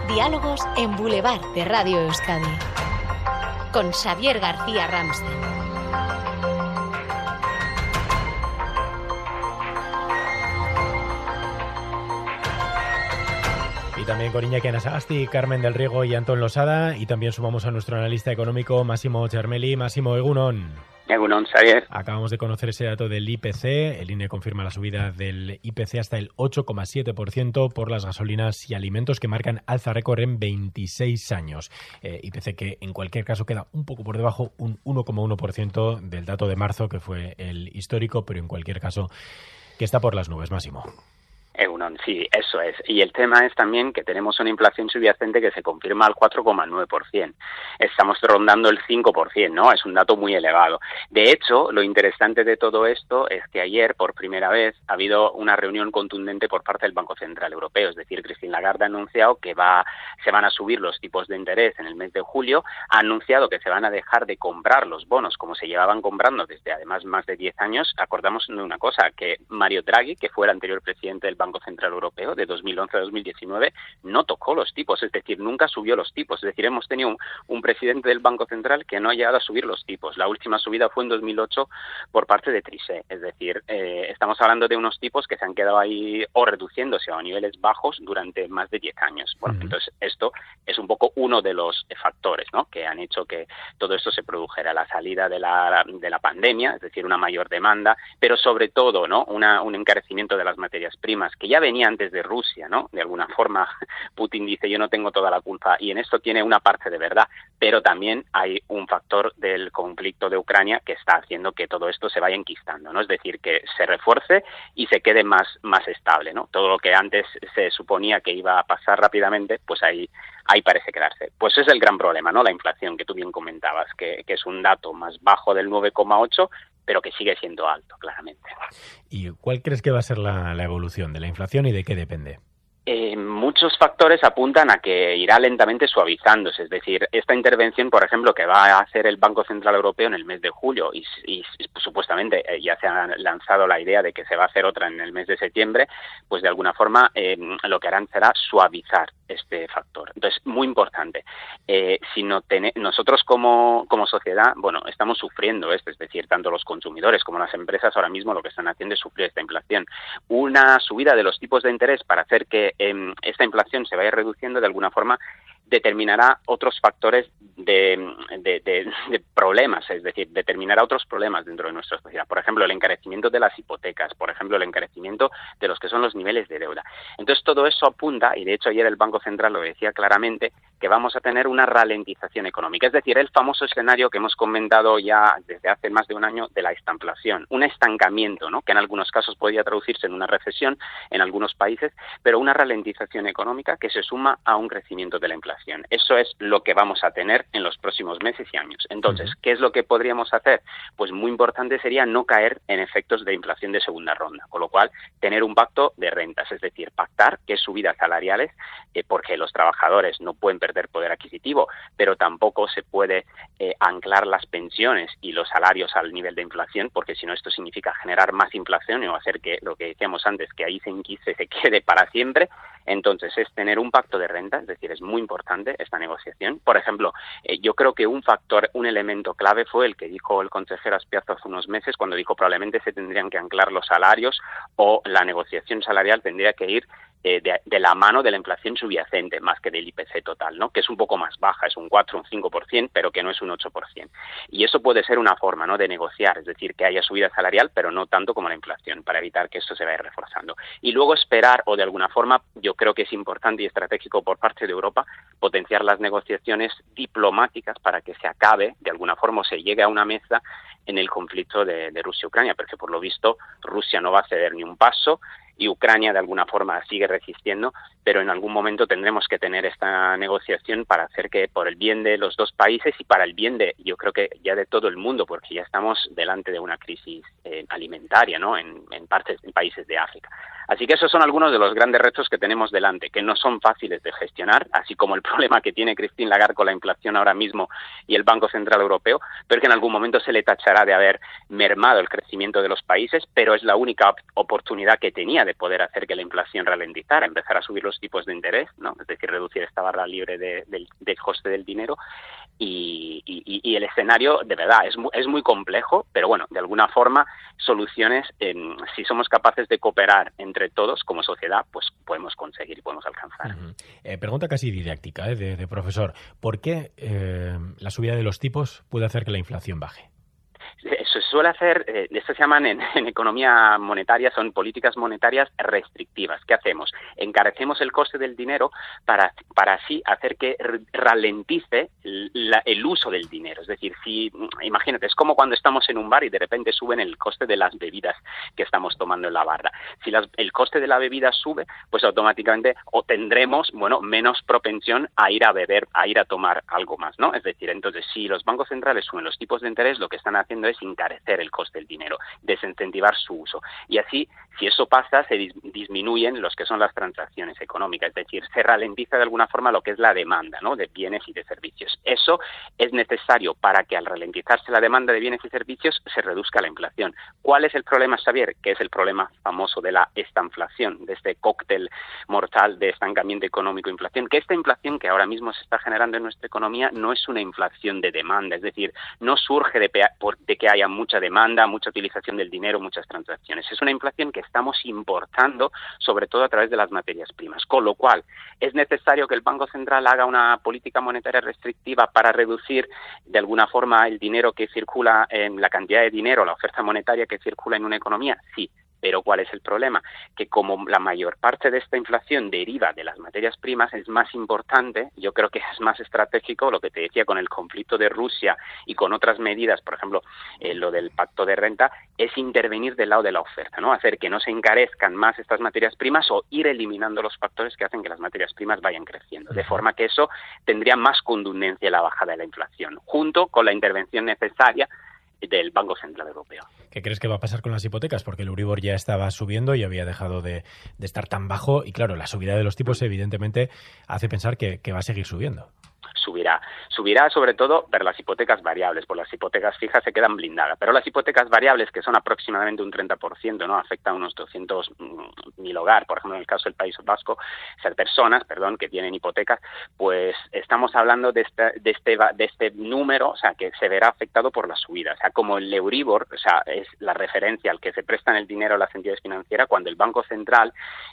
Diálogos en Boulevard de Radio Euskadi con Xavier García Ramsten. Y también con Iñaki Anasagasti, Carmen del Riego y Antón Losada. Y también sumamos a nuestro analista económico Massimo Cermelli. Massimo, egunon. Egunon, Xavier. Acabamos de conocer ese dato del IPC. El INE confirma la subida del IPC hasta el 8,7% por las gasolinas y alimentos, que marcan alza récord en 26 años. IPC que en cualquier caso queda un poco por debajo, un 1,1% del dato de marzo, que fue el histórico, pero en cualquier caso que está por las nubes, Massimo. Egunon, sí, eso es. Y el tema es también que tenemos una inflación subyacente que se confirma al 4,9%. Estamos rondando el 5%, ¿no? Es un dato muy elevado. De hecho, lo interesante de todo esto es que ayer, por primera vez, ha habido una reunión contundente por parte del Banco Central Europeo. Es decir, Christine Lagarde ha anunciado que se van a subir los tipos de interés en el mes de julio. Ha anunciado que se van a dejar de comprar los bonos como se llevaban comprando desde, además, más de 10 años. Acordamos de una cosa, que Mario Draghi, que fue el anterior presidente del Banco Central Europeo de 2011 a 2019, no tocó los tipos, es decir, nunca subió los tipos. Es decir, hemos tenido un presidente del Banco Central que no ha llegado a subir los tipos. La última subida fue en 2008 por parte de Trichet. Es decir, estamos hablando de unos tipos que se han quedado ahí o reduciéndose a niveles bajos durante más de 10 años. Bueno, entonces esto es un poco uno de los factores, ¿no?, que han hecho que todo esto se produjera. La salida de la pandemia, es decir, una mayor demanda, pero sobre todo, ¿no?, un encarecimiento de las materias primas, que ya venía antes de Rusia, ¿no? De alguna forma, Putin dice, yo no tengo toda la culpa, y en esto tiene una parte de verdad, pero también hay un factor del conflicto de Ucrania que está haciendo que todo esto se vaya enquistando, ¿no? Es decir, que se refuerce y se quede más estable, ¿no? Todo lo que antes se suponía que iba a pasar rápidamente, pues ahí parece quedarse. Pues es el gran problema, ¿no? La inflación, que tú bien comentabas, que es un dato más bajo del 9,8%, pero que sigue siendo alto, claramente. ¿Y cuál crees que va a ser la evolución de la inflación y de qué depende? Muchos factores apuntan a que irá lentamente suavizándose, es decir, esta intervención, por ejemplo, que va a hacer el Banco Central Europeo en el mes de julio y supuestamente ya se ha lanzado la idea de que se va a hacer otra en el mes de septiembre, pues de alguna forma lo que harán será suavizar este factor. Entonces, muy importante, si nosotros como sociedad, bueno, estamos sufriendo esto, es decir, tanto los consumidores como las empresas ahora mismo lo que están haciendo es sufrir esta inflación. Una subida de los tipos de interés para hacer que esta inflación se vaya reduciendo de alguna forma determinará otros factores de problemas, es decir, determinará otros problemas dentro de nuestra sociedad. Por ejemplo, el encarecimiento de las hipotecas, por ejemplo, el encarecimiento de los que son los niveles de deuda. Entonces, todo eso apunta, y de hecho ayer el Banco Central lo decía claramente, que vamos a tener una ralentización económica. Es decir, el famoso escenario que hemos comentado ya desde hace más de un año de la estanflación, un estancamiento, ¿no?, que en algunos casos podría traducirse en una recesión en algunos países, pero una ralentización económica que se suma a un crecimiento de la inflación. Eso es lo que vamos a tener en los próximos meses y años. Entonces, ¿qué es lo que podríamos hacer? Pues muy importante sería no caer en efectos de inflación de segunda ronda, con lo cual tener un pacto de rentas, es decir, pactar que subidas salariales, porque los trabajadores no pueden perder poder adquisitivo, pero tampoco se puede anclar las pensiones y los salarios al nivel de inflación, porque si no esto significa generar más inflación y hacer que lo que decíamos antes, que ahí se enquiste, se quede para siempre. Entonces es tener un pacto de renta, es decir, es muy importante esta negociación. Por ejemplo, yo creo que un elemento clave fue el que dijo el consejero Azpiazu hace unos meses, cuando dijo probablemente se tendrían que anclar los salarios o la negociación salarial tendría que ir de la mano de la inflación subyacente más que del IPC total, ¿no?, que es un poco más baja, es un 4, un 5%, pero que no es un 8%. Y eso puede ser una forma, ¿no?, de negociar, es decir, que haya subida salarial, pero no tanto como la inflación, para evitar que esto se vaya reforzando. Y luego esperar, o de alguna forma, yo creo que es importante y estratégico por parte de Europa, potenciar las negociaciones diplomáticas para que se acabe, de alguna forma, o se llegue a una mesa en el conflicto de Rusia-Ucrania, porque por lo visto Rusia no va a ceder ni un paso, y Ucrania de alguna forma sigue resistiendo, pero en algún momento tendremos que tener esta negociación para hacer que, por el bien de los dos países y para el bien de, yo creo que ya de todo el mundo, porque ya estamos delante de una crisis alimentaria, ¿no?, en países de África. Así que esos son algunos de los grandes retos que tenemos delante, que no son fáciles de gestionar, así como el problema que tiene Christine Lagarde con la inflación ahora mismo y el Banco Central Europeo, pero que en algún momento se le tachará de haber mermado el crecimiento de los países, pero es la única oportunidad que tenía de poder hacer que la inflación ralentizara, empezar a subir los tipos de interés, ¿no? Es decir, reducir esta barra libre del coste del dinero. Y el escenario, de verdad, es muy complejo, pero bueno, de alguna forma, soluciones, si somos capaces de cooperar entre todos como sociedad, pues podemos conseguir y podemos alcanzar. Pregunta casi didáctica, de profesor. ¿Por qué la subida de los tipos puede hacer que la inflación baje? Eso se suele hacer, esto se llaman en economía monetaria, son políticas monetarias restrictivas. ¿Qué hacemos? Encarecemos el coste del dinero para así hacer que ralentice el uso del dinero. Es decir, imagínate, es como cuando estamos en un bar y de repente suben el coste de las bebidas que estamos tomando en la barra. Si el coste de la bebida sube, pues automáticamente tendremos, menos propensión a ir a beber, a ir a tomar algo más, ¿no? Es decir, entonces, si los bancos centrales suben los tipos de interés, lo que están haciendo es encarecer el coste del dinero, desincentivar su uso. Y así, si eso pasa, se disminuyen los que son las transacciones económicas, es decir, se ralentiza de alguna forma lo que es la demanda, ¿no?, de bienes y de servicios. Eso es necesario para que al ralentizarse la demanda de bienes y servicios se reduzca la inflación. ¿Cuál es el problema, Xavier? Que es el problema famoso de la estanflación, de este cóctel mortal de estancamiento económico e inflación, que esta inflación que ahora mismo se está generando en nuestra economía no es una inflación de demanda, es decir, no surge de que haya mucha demanda, mucha utilización del dinero, muchas transacciones. Es una inflación que estamos importando, sobre todo a través de las materias primas. Con lo cual, es necesario que el Banco Central haga una política monetaria restrictiva para reducir, de alguna forma, el dinero que circula, la cantidad de dinero, la oferta monetaria que circula en una economía. Sí. Pero ¿cuál es el problema? Que como la mayor parte de esta inflación deriva de las materias primas, es más importante, yo creo que es más estratégico, lo que te decía con el conflicto de Rusia y con otras medidas, por ejemplo, lo del pacto de renta, es intervenir del lado de la oferta, ¿no? Hacer que no se encarezcan más estas materias primas o ir eliminando los factores que hacen que las materias primas vayan creciendo, de forma que eso tendría más contundencia en la bajada de la inflación, junto con la intervención necesaria del Banco Central Europeo. ¿Qué crees que va a pasar con las hipotecas? Porque el Euribor ya estaba subiendo y había dejado de estar tan bajo y claro, la subida de los tipos evidentemente hace pensar que va a seguir subiendo. Subirá sobre todo ver las hipotecas variables, por las hipotecas fijas se quedan blindadas, pero las hipotecas variables, que son aproximadamente un 30%, ¿no? Afectan a unos 200.000 hogares, por ejemplo, en el caso del País Vasco, o sea, personas, que tienen hipotecas, pues estamos hablando de este número, o sea, que se verá afectado por la subida, o sea, como el Euribor, o sea, es la referencia al que se prestan el dinero a las entidades financieras, cuando el Banco Central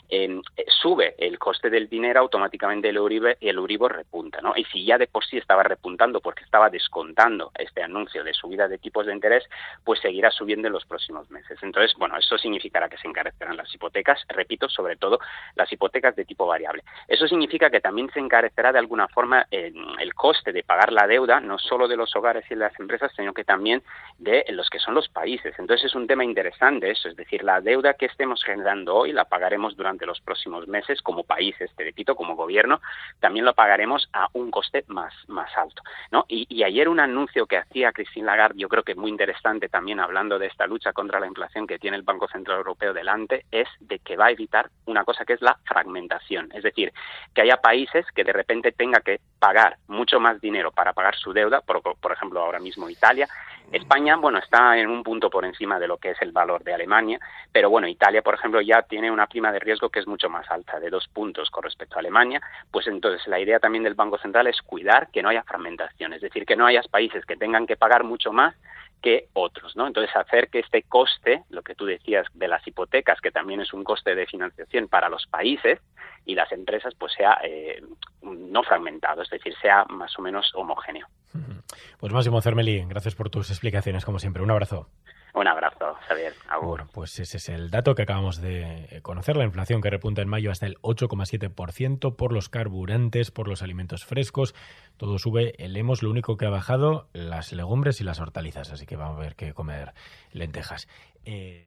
sube el coste del dinero, automáticamente el Euribor repunta, ¿no? Y si ya de por sí estaba repuntando porque estaba descontando este anuncio de subida de tipos de interés, pues seguirá subiendo en los próximos meses. Entonces, eso significará que se encarecerán las hipotecas, repito, sobre todo las hipotecas de tipo variable. Eso significa que también se encarecerá de alguna forma el coste de pagar la deuda, no solo de los hogares y de las empresas, sino que también de los que son los países. Entonces es un tema interesante eso, es decir, la deuda que estemos generando hoy la pagaremos durante los próximos meses como países, te repito, como gobierno, también lo pagaremos a un coste más alto, ¿no? Y ayer un anuncio que hacía Christine Lagarde, yo creo que muy interesante también hablando de esta lucha contra la inflación que tiene el Banco Central Europeo delante, es de que va a evitar una cosa que es la fragmentación, es decir, que haya países que de repente tenga que pagar mucho más dinero para pagar su deuda, por ejemplo ahora mismo Italia. España, está en un punto por encima de lo que es el valor de Alemania, pero Italia, por ejemplo, ya tiene una prima de riesgo que es mucho más alta, de 2 puntos con respecto a Alemania, pues entonces la idea también del Banco Central es cuidar que no haya fragmentación, es decir, que no haya países que tengan que pagar mucho más que otros, ¿no? Entonces hacer que este coste, lo que tú decías de las hipotecas, que también es un coste de financiación para los países y las empresas, pues sea no fragmentado, es decir, sea más o menos homogéneo. Pues Máximo Cermeli, gracias por tus explicaciones, como siempre. Un abrazo. Un abrazo, Xavier. Agur. Bueno, pues ese es el dato que acabamos de conocer, la inflación que repunta en mayo hasta el 8,7% por los carburantes, por los alimentos frescos. Todo sube, el EMOS, lo único que ha bajado, las legumbres y las hortalizas, así que vamos a ver qué comer lentejas.